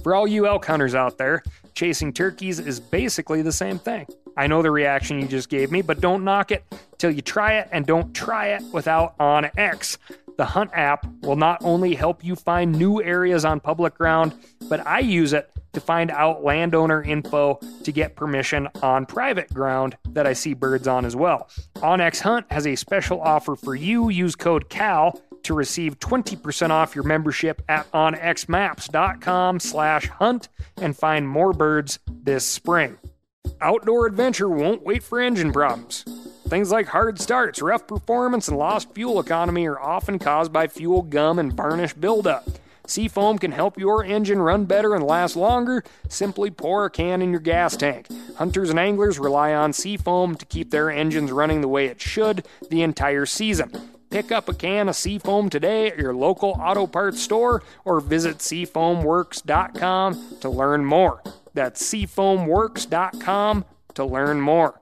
For all you elk hunters out there, chasing turkeys is basically the same thing. I know the reaction you just gave me, but don't knock it till you try it, and don't try it without OnX. The Hunt app will not only help you find new areas on public ground, but I use it to find out landowner info to get permission on private ground that I see birds on as well. OnX Hunt has a special offer for you. Use code CAL to receive 20% off your membership at onxmaps.com/hunt and find more birds this spring. Outdoor adventure won't wait for engine problems. Things like hard starts, rough performance, and lost fuel economy are often caused by fuel gum and varnish buildup. Seafoam can help your engine run better and last longer. Simply pour a can in your gas tank. Hunters and anglers rely on Seafoam to keep their engines running the way it should the entire season. Pick up a can of Seafoam today at your local auto parts store or visit seafoamworks.com to learn more. That's seafoamworks.com to learn more.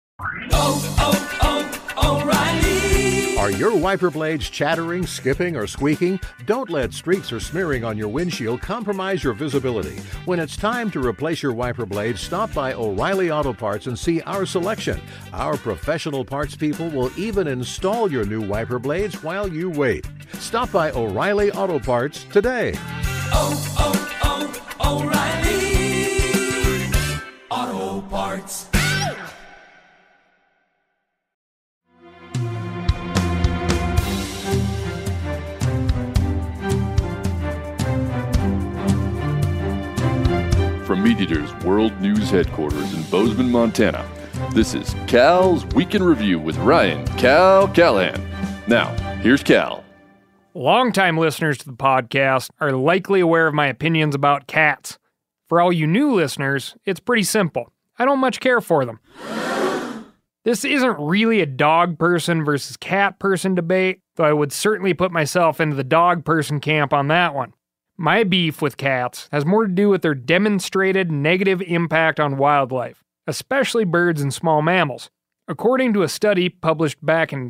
O'Reilly! Are your wiper blades chattering, skipping, or squeaking? Don't let streaks or smearing on your windshield compromise your visibility. When it's time to replace your wiper blades, stop by O'Reilly Auto Parts and see our selection. Our professional parts people will even install your new wiper blades while you wait. Stop by O'Reilly Auto Parts today. O'Reilly Auto Parts. From MeatEater's World News Headquarters in Bozeman, Montana, this is Cal's Week in Review with Ryan Cal Callahan. Now, here's Cal. Longtime listeners to the podcast are likely aware of my opinions about cats. For all you new listeners, it's pretty simple. I don't much care for them. This isn't really a dog person versus cat person debate, though I would certainly put myself into the dog person camp on that one. My beef with cats has more to do with their demonstrated negative impact on wildlife, especially birds and small mammals. According to a study published back in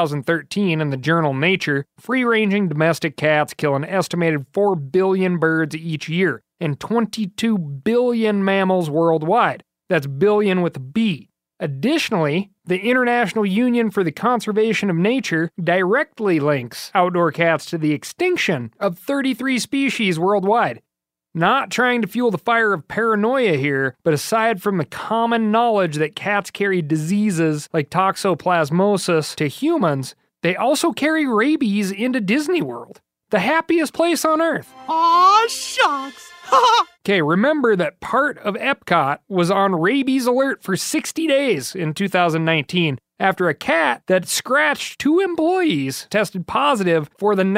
2013 in the journal Nature, free-ranging domestic cats kill an estimated 4 billion birds each year and 22 billion mammals worldwide. That's billion with a B. Additionally, the International Union for the Conservation of Nature directly links outdoor cats to the extinction of 33 species worldwide. Not trying to fuel the fire of paranoia here, but aside from the common knowledge that cats carry diseases like toxoplasmosis to humans, they also carry rabies into Disney World, the happiest place on Earth. Aw, shucks! Okay, remember that part of Epcot was on rabies alert for 60 days in 2019 after a cat that scratched 2 employees tested positive for the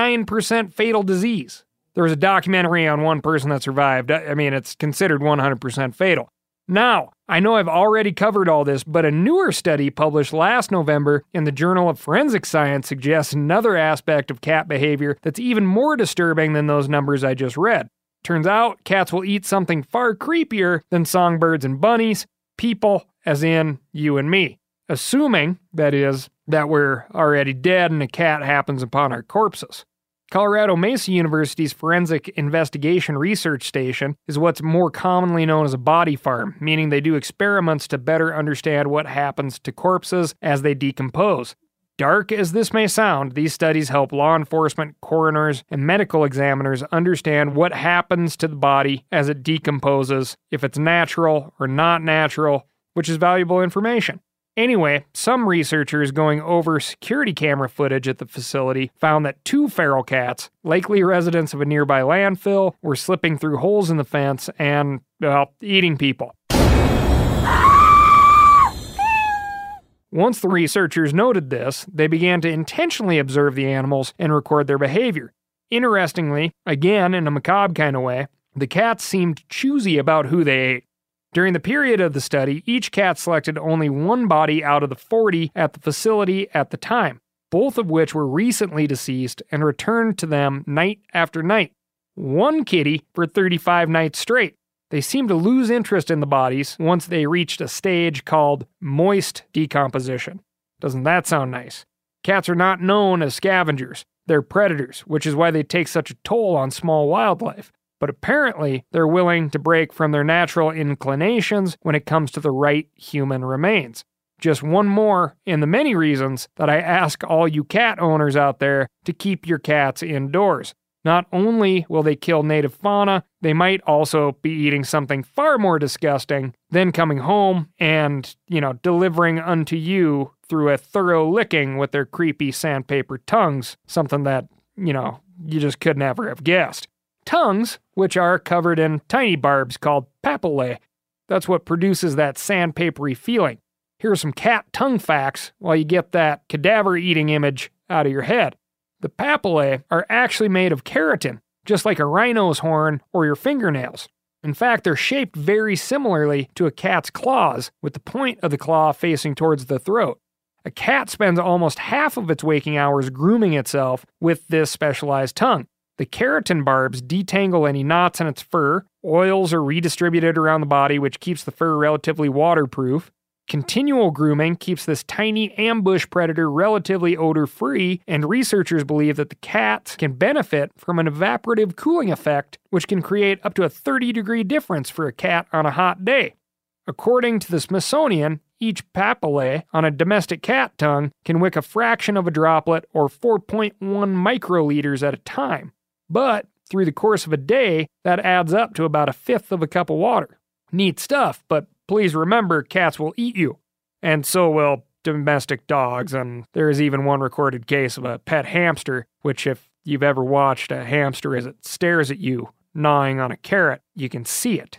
99% fatal disease. There was a documentary on one person that survived. I mean, it's considered 100% fatal. Now, I know I've already covered all this, but a newer study published last November in the Journal of Forensic Science suggests another aspect of cat behavior that's even more disturbing than those numbers I just read. Turns out, cats will eat something far creepier than songbirds and bunnies, people, as in you and me. Assuming, that is, that we're already dead and a cat happens upon our corpses. Colorado Mesa University's Forensic Investigation Research Station is what's more commonly known as a body farm, meaning they do experiments to better understand what happens to corpses as they decompose. Dark as this may sound, these studies help law enforcement, coroners, and medical examiners understand what happens to the body as it decomposes, if it's natural or not natural, which is valuable information. Anyway, some researchers going over security camera footage at the facility found that 2 feral cats, likely residents of a nearby landfill, were slipping through holes in the fence and, eating people. Once the researchers noted this, they began to intentionally observe the animals and record their behavior. Interestingly, again in a macabre kind of way, the cats seemed choosy about who they ate. During the period of the study, each cat selected only 1 body out of the 40 at the facility at the time, both of which were recently deceased and returned to them night after night. 1 kitty for 35 nights straight. They seemed to lose interest in the bodies once they reached a stage called moist decomposition. Doesn't that sound nice? Cats are not known as scavengers. They're predators, which is why they take such a toll on small wildlife. but apparently they're willing to break from their natural inclinations when it comes to the right human remains. Just one more in the many reasons that I ask all you cat owners out there to keep your cats indoors. Not only will they kill native fauna, they might also be eating something far more disgusting, then coming home and, delivering unto you through a thorough licking with their creepy sandpaper tongues, something that, you just could never have guessed. Tongues, which are covered in tiny barbs called papillae. That's what produces that sandpapery feeling. Here are some cat tongue facts while you get that cadaver-eating image out of your head. The papillae are actually made of keratin, just like a rhino's horn or your fingernails. In fact, they're shaped very similarly to a cat's claws, with the point of the claw facing towards the throat. A cat spends almost half of its waking hours grooming itself with this specialized tongue. The keratin barbs detangle any knots in its fur, oils are redistributed around the body, which keeps the fur relatively waterproof. Continual grooming keeps this tiny ambush predator relatively odor-free, and researchers believe that the cats can benefit from an evaporative cooling effect, which can create up to a 30-degree difference for a cat on a hot day. According to the Smithsonian, each papillae on a domestic cat tongue can wick a fraction of a droplet or 4.1 microliters at a time. But through the course of a day, that adds up to about a fifth of a cup of water. Neat stuff, but please remember, cats will eat you. And so will domestic dogs, and there is even one recorded case of a pet hamster, which if you've ever watched a hamster as it stares at you, gnawing on a carrot, you can see it.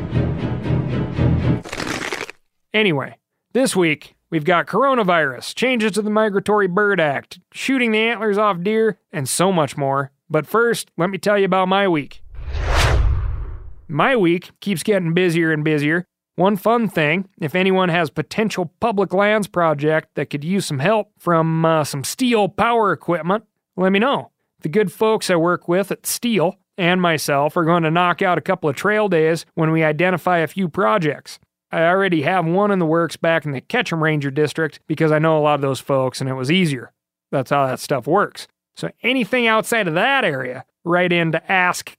Anyway, this week, we've got coronavirus, changes to the Migratory Bird Act, shooting the antlers off deer, and so much more. But first, let me tell you about my week. My week keeps getting busier and busier. One fun thing, if anyone has potential public lands project that could use some help from some Stihl power equipment, let me know. The good folks I work with at Stihl and myself are going to knock out a couple of trail days when we identify a few projects. I already have one in the works back in the Ketchum Ranger District because I know a lot of those folks and it was easier. That's how that stuff works. So anything outside of that area, write in to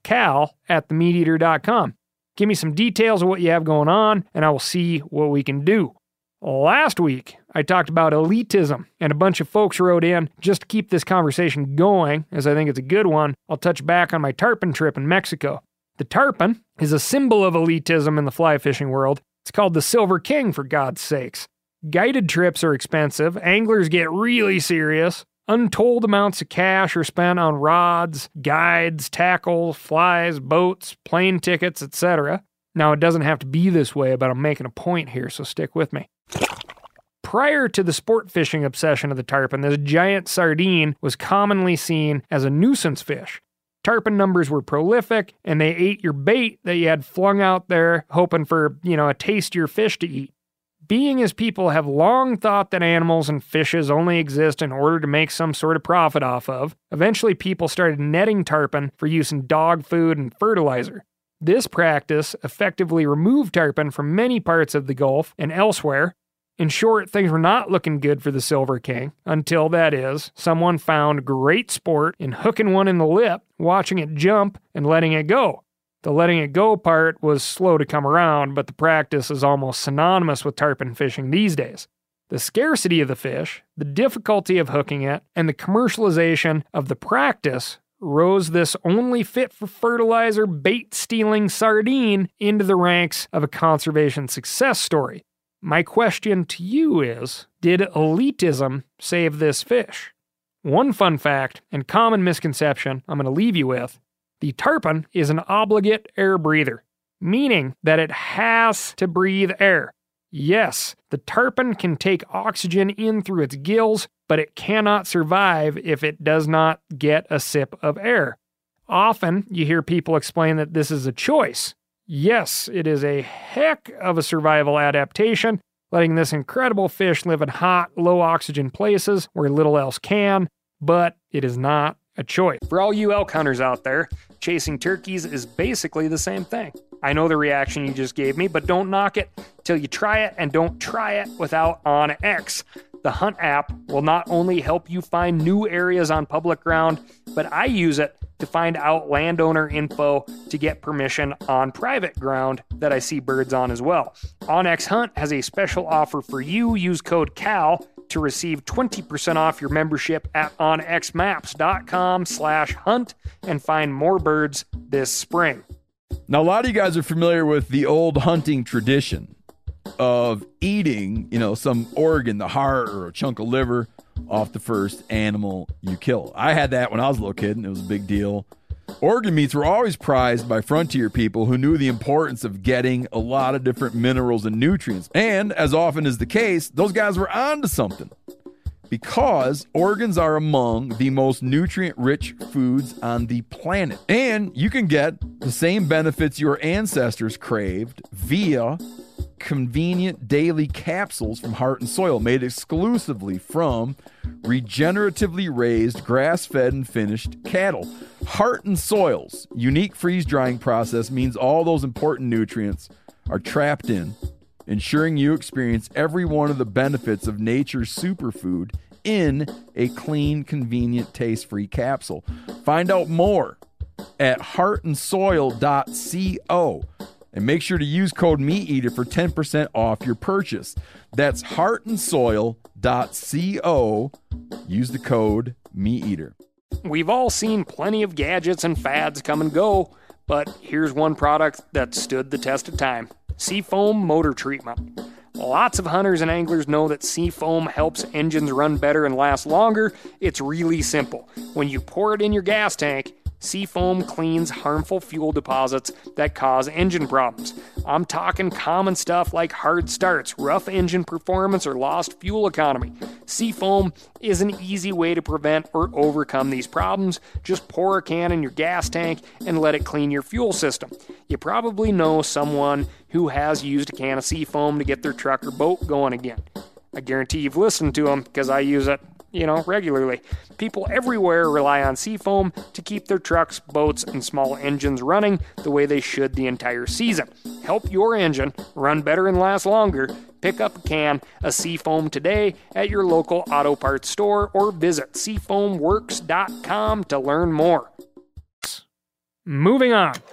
askcal@themeateater.com. Give me some details of what you have going on, and I will see what we can do. Last week, I talked about elitism, and a bunch of folks wrote in just to keep this conversation going, as I think it's a good one. I'll touch back on my tarpon trip in Mexico. The tarpon is a symbol of elitism in the fly fishing world. It's called the Silver King, for God's sakes. Guided trips are expensive, anglers get really serious, untold amounts of cash are spent on rods, guides, tackle, flies, boats, plane tickets, etc. Now, it doesn't have to be this way, but I'm making a point here, so stick with me. Prior to the sport fishing obsession of the tarpon, this giant sardine was commonly seen as a nuisance fish. Tarpon numbers were prolific, and they ate your bait that you had flung out there, hoping for, a tastier fish to eat. Being as people have long thought that animals and fishes only exist in order to make some sort of profit off of, eventually people started netting tarpon for use in dog food and fertilizer. This practice effectively removed tarpon from many parts of the Gulf and elsewhere. In short, things were not looking good for the Silver King, until, that is, someone found great sport in hooking one in the lip, watching it jump, and letting it go. The letting it go part was slow to come around, but the practice is almost synonymous with tarpon fishing these days. The scarcity of the fish, the difficulty of hooking it, and the commercialization of the practice rose this only fit for fertilizer bait-stealing sardine into the ranks of a conservation success story. My question to you is, did elitism save this fish? One fun fact and common misconception I'm going to leave you with: the tarpon is an obligate air breather, meaning that it has to breathe air. Yes, the tarpon can take oxygen in through its gills, but it cannot survive if it does not get a sip of air. Often, you hear people explain that this is a choice. Yes, it is a heck of a survival adaptation, letting this incredible fish live in hot, low-oxygen places where little else can, but it is not a choice. For all you elk hunters out there, chasing turkeys is basically the same thing. I know the reaction you just gave me, but don't knock it till you try it, and don't try it without OnX. The Hunt app will not only help you find new areas on public ground, but I use it to find out landowner info to get permission on private ground that I see birds on as well. OnX Hunt has a special offer for you. Use code CAL to receive 20% off your membership at onxmaps.com/hunt and find more birds this spring. Now, a lot of you guys are familiar with the old hunting tradition of eating, some organ, the heart or a chunk of liver off the first animal you kill. I had that when I was a little kid, and it was a big deal. Organ meats were always prized by frontier people who knew the importance of getting a lot of different minerals and nutrients. And as often is the case, those guys were onto something, because organs are among the most nutrient-rich foods on the planet. And you can get the same benefits your ancestors craved via convenient daily capsules from Heart and Soil, made exclusively from regeneratively raised, grass-fed, and finished cattle. Heart and Soil's unique freeze-drying process means all those important nutrients are trapped in, ensuring you experience every one of the benefits of nature's superfood in a clean, convenient, taste-free capsule. Find out more at heartandsoil.co. And make sure to use code MeatEater for 10% off your purchase. That's heartandsoil.co. Use the code MeatEater. We've all seen plenty of gadgets and fads come and go, but here's one product that stood the test of time: Seafoam Motor Treatment. Lots of hunters and anglers know that Seafoam helps engines run better and last longer. It's really simple. When you pour it in your gas tank, Seafoam cleans harmful fuel deposits that cause engine problems. I'm talking common stuff like hard starts, rough engine performance, or lost fuel economy. Seafoam is an easy way to prevent or overcome these problems. Just pour a can in your gas tank and let it clean your fuel system. You probably know someone who has used a can of Seafoam to get their truck or boat going again. I guarantee you've listened to them because I use it regularly. People everywhere rely on Seafoam to keep their trucks, boats, and small engines running the way they should the entire season. Help your engine run better and last longer. Pick up a can of Seafoam today at your local auto parts store or visit seafoamworks.com to learn more. Moving on.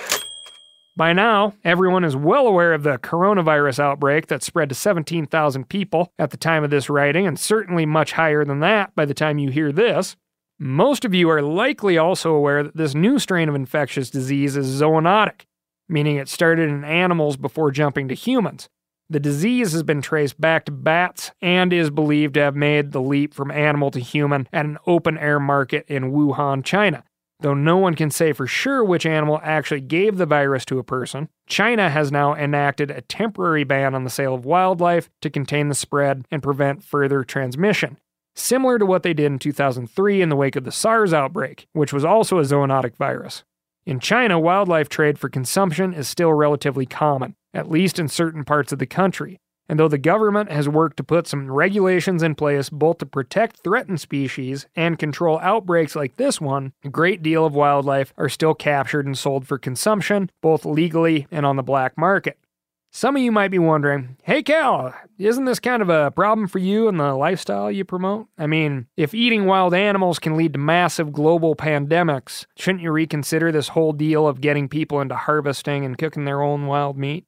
By now, everyone is well aware of the coronavirus outbreak that spread to 17,000 people at the time of this writing, and certainly much higher than that by the time you hear this. Most of you are likely also aware that this new strain of infectious disease is zoonotic, meaning it started in animals before jumping to humans. The disease has been traced back to bats and is believed to have made the leap from animal to human at an open-air market in Wuhan, China. Though no one can say for sure which animal actually gave the virus to a person, China has now enacted a temporary ban on the sale of wildlife to contain the spread and prevent further transmission, similar to what they did in 2003 in the wake of the SARS outbreak, which was also a zoonotic virus. In China, wildlife trade for consumption is still relatively common, at least in certain parts of the country. And though the government has worked to put some regulations in place both to protect threatened species and control outbreaks like this one, a great deal of wildlife are still captured and sold for consumption, both legally and on the black market. Some of you might be wondering, hey Cal, isn't this kind of a problem for you and the lifestyle you promote? I mean, if eating wild animals can lead to massive global pandemics, shouldn't you reconsider this whole deal of getting people into harvesting and cooking their own wild meat?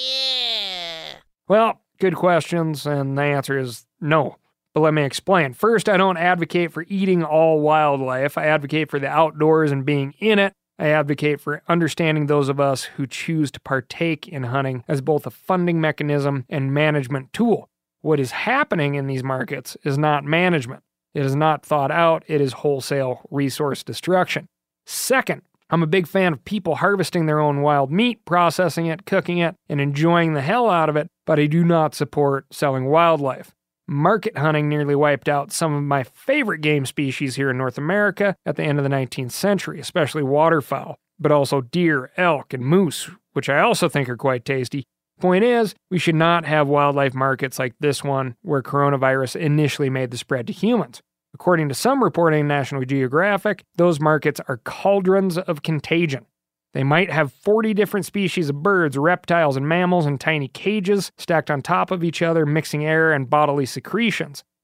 Yeah. Well, good questions, and the answer is no. But let me explain. First, I don't advocate for eating all wildlife. I advocate for the outdoors and being in it. I advocate for understanding those of us who choose to partake in hunting as both a funding mechanism and management tool. What is happening in these markets is not management. It is not thought out. It is wholesale resource destruction. Second, I'm a big fan of people harvesting their own wild meat, processing it, cooking it, and enjoying the hell out of it, but I do not support selling wildlife. Market hunting nearly wiped out some of my favorite game species here in North America at the end of the 19th century, especially waterfowl, but also deer, elk, and moose, which I also think are quite tasty. Point is, we should not have wildlife markets like this one where coronavirus initially made the spread to humans. According to some reporting in National Geographic, those markets are cauldrons of contagion. They might have 40 different species of birds, reptiles, and mammals in tiny cages stacked on top of each other, mixing air and bodily secretions.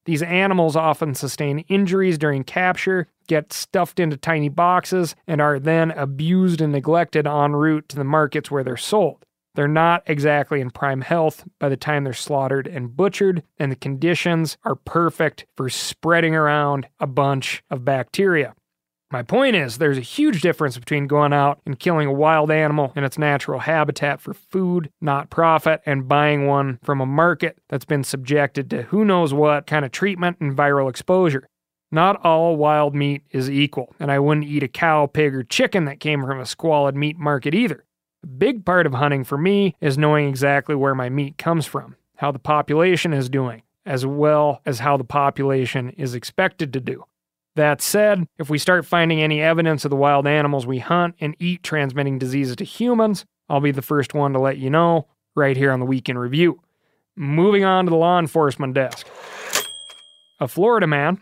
These animals often sustain injuries during capture, get stuffed into tiny boxes, and are then abused and neglected en route to the markets where they're sold. They're not exactly in prime health by the time they're slaughtered and butchered, and the conditions are perfect for spreading around a bunch of bacteria. My point is, there's a huge difference between going out and killing a wild animal in its natural habitat for food, not profit, and buying one from a market that's been subjected to who knows what kind of treatment and viral exposure. Not all wild meat is equal, and I wouldn't eat a cow, pig, or chicken that came from a squalid meat market either. A big part of hunting for me is knowing exactly where my meat comes from, how the population is doing, as well as how the population is expected to do. That said, if we start finding any evidence of the wild animals we hunt and eat transmitting diseases to humans, I'll be the first one to let you know, right here on the Week in Review. Moving on to the law enforcement desk. A Florida man,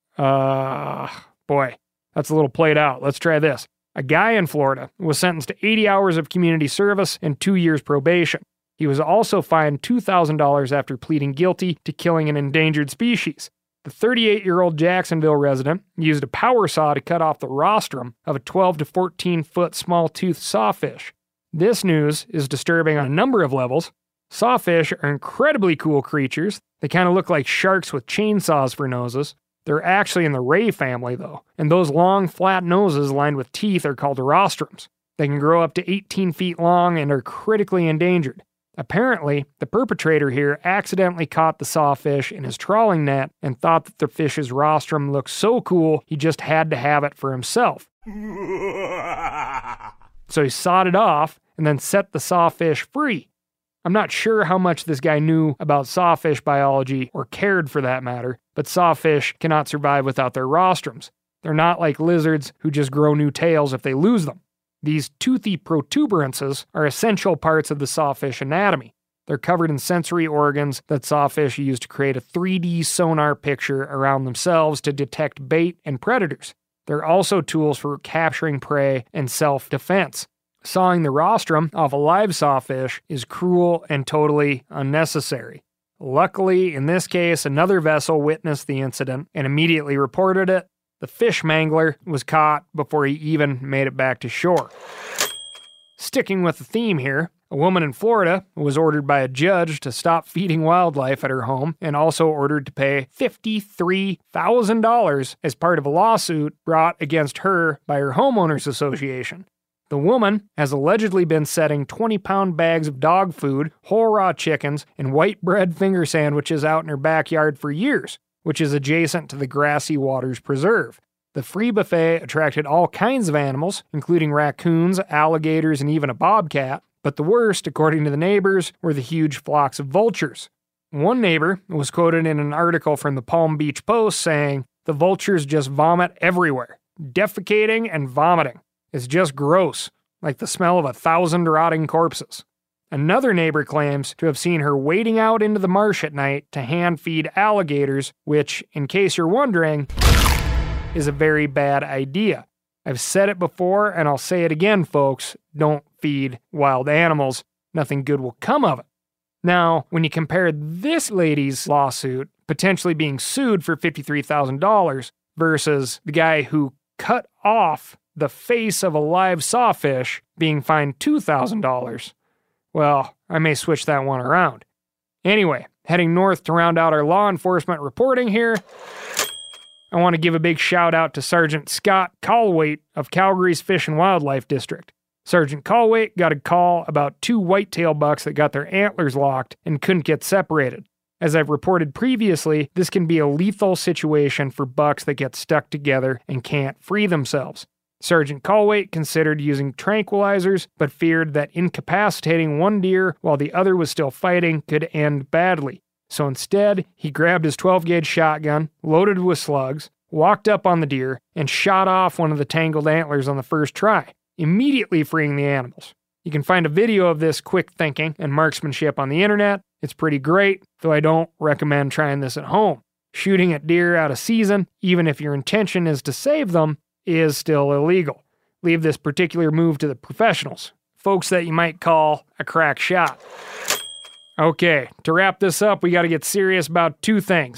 boy, that's a little played out. Let's try this. A guy in Florida was sentenced to 80 hours of community service and 2 years probation. He was also fined $2,000 after pleading guilty to killing an endangered species. The 38-year-old Jacksonville resident used a power saw to cut off the rostrum of a 12 to 14-foot small-toothed sawfish. This news is disturbing on a number of levels. Sawfish are incredibly cool creatures. They kind of look like sharks with chainsaws for noses. They're actually in the ray family, though, and those long, flat noses lined with teeth are called rostrums. They can grow up to 18 feet long and are critically endangered. Apparently, the perpetrator here accidentally caught the sawfish in his trawling net and thought that the fish's rostrum looked so cool he just had to have it for himself. So he sawed it off and then set the sawfish free. I'm not sure how much this guy knew about sawfish biology or cared for that matter, but sawfish cannot survive without their rostrums. They're not like lizards who just grow new tails if they lose them. These toothy protuberances are essential parts of the sawfish anatomy. They're covered in sensory organs that sawfish use to create a 3D sonar picture around themselves to detect bait and predators. They're also tools for capturing prey and self-defense. Sawing the rostrum off a live sawfish is cruel and totally unnecessary. Luckily, in this case, another vessel witnessed the incident and immediately reported it. The fish mangler was caught before he even made it back to shore. Sticking with the theme here, a woman in Florida was ordered by a judge to stop feeding wildlife at her home and also ordered to pay $53,000 as part of a lawsuit brought against her by her homeowners association. The woman has allegedly been setting 20-pound bags of dog food, whole raw chickens, and white bread finger sandwiches out in her backyard for years, which is adjacent to the Grassy Waters Preserve. The free buffet attracted all kinds of animals, including raccoons, alligators, and even a bobcat, but the worst, according to the neighbors, were the huge flocks of vultures. One neighbor was quoted in an article from the Palm Beach Post saying, "The vultures just vomit everywhere, defecating and vomiting. It's just gross, like the smell of 1,000 rotting corpses." Another neighbor claims to have seen her wading out into the marsh at night to hand-feed alligators, which, in case you're wondering, is a very bad idea. I've said it before, and I'll say it again, folks. Don't feed wild animals. Nothing good will come of it. Now, when you compare this lady's lawsuit, potentially being sued for $53,000, versus the guy who cut off the face of a live sawfish being fined $2,000, well, I may switch that one around. Anyway, heading north to round out our law enforcement reporting here, I want to give a big shout out to Sergeant Scott Colwaite of Calgary's Fish and Wildlife District. Sergeant Colwaite got a call about 2 whitetail bucks that got their antlers locked and couldn't get separated. As I've reported previously, this can be a lethal situation for bucks that get stuck together and can't free themselves. Sergeant Colwaite considered using tranquilizers, but feared that incapacitating one deer while the other was still fighting could end badly. So instead, he grabbed his 12-gauge shotgun, loaded with slugs, walked up on the deer, and shot off one of the tangled antlers on the first try, immediately freeing the animals. You can find a video of this quick thinking and marksmanship on the internet. It's pretty great, though I don't recommend trying this at home. Shooting at deer out of season, even if your intention is to save them, is still illegal. Leave this particular move to the professionals, folks that you might call a crack shot. Okay, to wrap this up, we got to get serious about 2 things.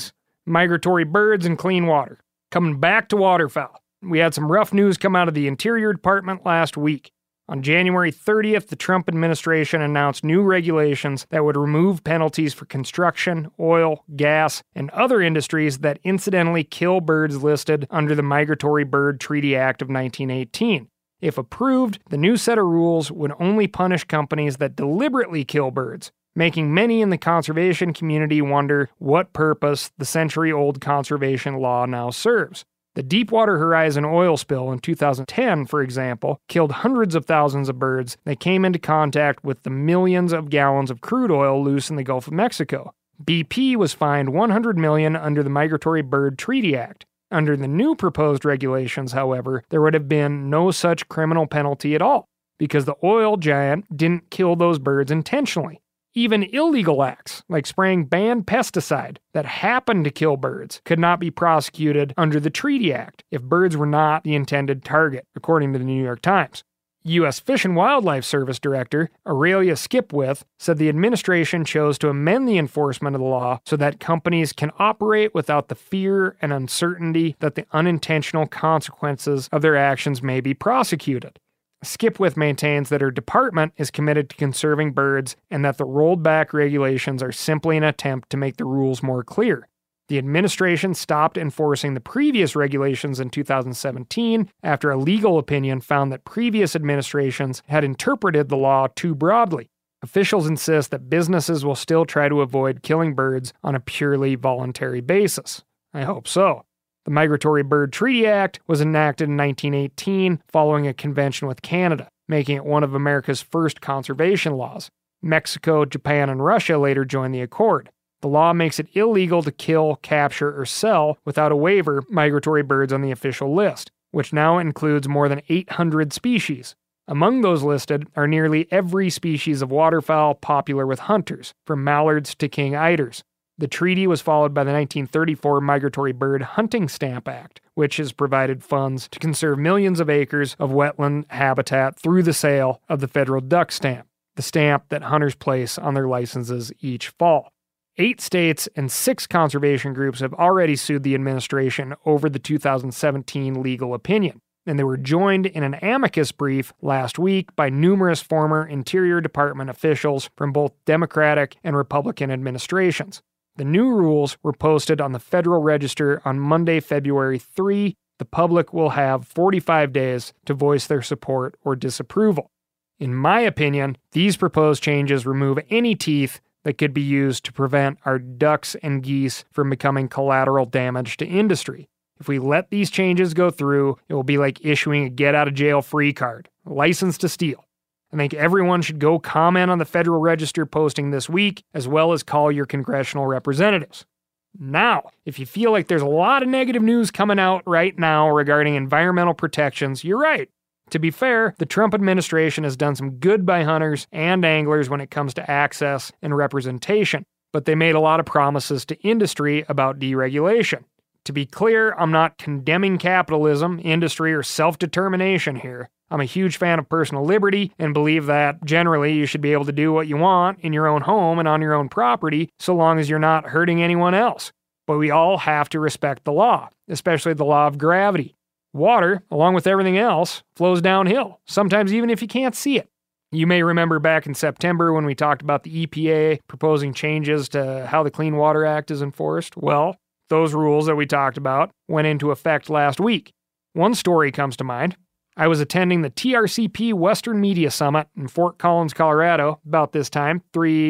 Migratory birds and clean water. Coming back to waterfowl. We had some rough news come out of the Interior Department last week. On January 30th, the Trump administration announced new regulations that would remove penalties for construction, oil, gas, and other industries that incidentally kill birds listed under the Migratory Bird Treaty Act of 1918. If approved, the new set of rules would only punish companies that deliberately kill birds, making many in the conservation community wonder what purpose the century-old conservation law now serves. The Deepwater Horizon oil spill in 2010, for example, killed hundreds of thousands of birds that came into contact with the millions of gallons of crude oil loose in the Gulf of Mexico. BP was fined $100 million under the Migratory Bird Treaty Act. Under the new proposed regulations, however, there would have been no such criminal penalty at all, because the oil giant didn't kill those birds intentionally. Even illegal acts, like spraying banned pesticide that happened to kill birds, could not be prosecuted under the Treaty Act if birds were not the intended target, according to the New York Times. U.S. Fish and Wildlife Service Director Aurelia Skipwith said the administration chose to amend the enforcement of the law so that companies can operate without the fear and uncertainty that the unintentional consequences of their actions may be prosecuted. Skipwith maintains that her department is committed to conserving birds and that the rolled back regulations are simply an attempt to make the rules more clear. The administration stopped enforcing the previous regulations in 2017 after a legal opinion found that previous administrations had interpreted the law too broadly. Officials insist that businesses will still try to avoid killing birds on a purely voluntary basis. I hope so. The Migratory Bird Treaty Act was enacted in 1918 following a convention with Canada, making it one of America's first conservation laws. Mexico, Japan, and Russia later joined the accord. The law makes it illegal to kill, capture, or sell without a waiver migratory birds on the official list, which now includes more than 800 species. Among those listed are nearly every species of waterfowl popular with hunters, from mallards to king eiders. The treaty was followed by the 1934 Migratory Bird Hunting Stamp Act, which has provided funds to conserve millions of acres of wetland habitat through the sale of the federal duck stamp, the stamp that hunters place on their licenses each fall. 8 states and 6 conservation groups have already sued the administration over the 2017 legal opinion, and they were joined in an amicus brief last week by numerous former Interior Department officials from both Democratic and Republican administrations. The new rules were posted on the Federal Register on Monday, February 3. The public will have 45 days to voice their support or disapproval. In my opinion, these proposed changes remove any teeth that could be used to prevent our ducks and geese from becoming collateral damage to industry. If we let these changes go through, it will be like issuing a get-out-of-jail-free card, a license to steal. I think everyone should go comment on the Federal Register posting this week, as well as call your congressional representatives. Now, if you feel like there's a lot of negative news coming out right now regarding environmental protections, you're right. To be fair, the Trump administration has done some good by hunters and anglers when it comes to access and representation, but they made a lot of promises to industry about deregulation. To be clear, I'm not condemning capitalism, industry, or self-determination here. I'm a huge fan of personal liberty and believe that, generally, you should be able to do what you want in your own home and on your own property, so long as you're not hurting anyone else. But we all have to respect the law, especially the law of gravity. Water, along with everything else, flows downhill, sometimes even if you can't see it. You may remember back in September when we talked about the EPA proposing changes to how the Clean Water Act is enforced. Well, those rules that we talked about went into effect last week. One story comes to mind. I was attending the TRCP Western Media Summit in Fort Collins, Colorado, about this time,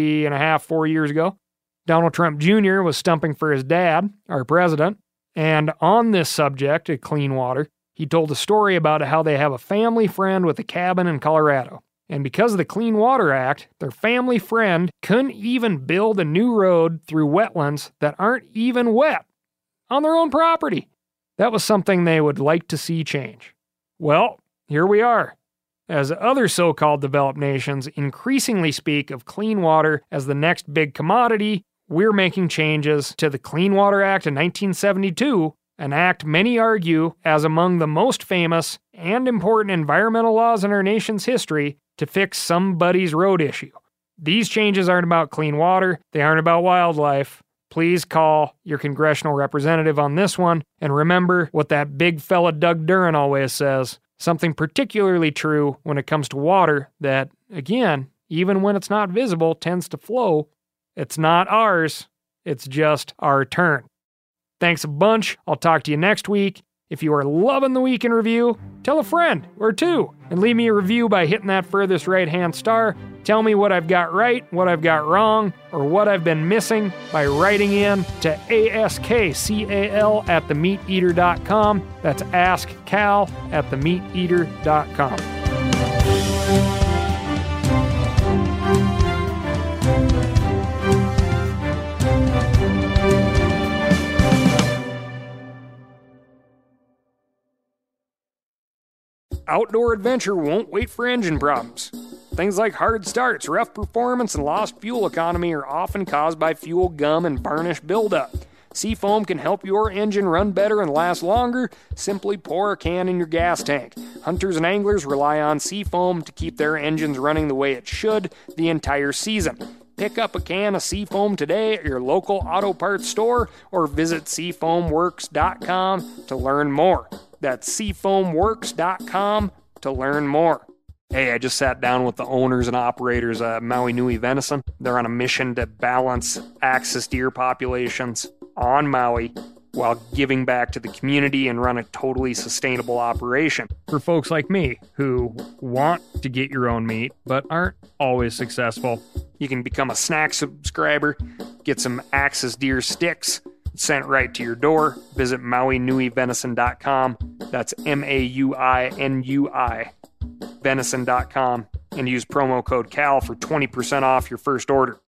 4 years ago. Donald Trump Jr. was stumping for his dad, our president, and on this subject of clean water, he told a story about how they have a family friend with a cabin in Colorado. And because of the Clean Water Act, their family friend couldn't even build a new road through wetlands that aren't even wet on their own property. That was something they would like to see change. Well, here we are. As other so-called developed nations increasingly speak of clean water as the next big commodity, we're making changes to the Clean Water Act of 1972, an act many argue as among the most famous and important environmental laws in our nation's history to fix somebody's road issue. These changes aren't about clean water, they aren't about wildlife. please call your congressional representative on this one, and remember what that big fella Doug Duran always says, something particularly true when it comes to water that, again, even when it's not visible, tends to flow. It's not ours, it's just our turn. Thanks a bunch. I'll talk to you next week. If you are loving the Week in Review, tell a friend or two and leave me a review by hitting that furthest right-hand star. Tell me what I've got right, what I've got wrong, or what I've been missing by writing in to askcal@themeateater.com. That's askcal@themeateater.com. Outdoor adventure won't wait for engine problems. Things like hard starts, rough performance, and lost fuel economy are often caused by fuel gum and varnish buildup. Seafoam can help your engine run better and last longer. Simply pour a can in your gas tank. Hunters and anglers rely on Seafoam to keep their engines running the way it should the entire season. Pick up a can of Seafoam today at your local auto parts store or visit SeafoamWorks.com to learn more. That's SeafoamWorks.com to learn more. Hey, I just sat down with the owners and operators at Maui Nui Venison. They're on a mission to balance axis deer populations on Maui while giving back to the community and run a totally sustainable operation. For folks like me who want to get your own meat but aren't always successful, you can become a snack subscriber, get some axis deer sticks sent right to your door. Visit MauiNuiVenison.com. That's MAUINUI venison.com and use promo code CAL for 20% off your first order.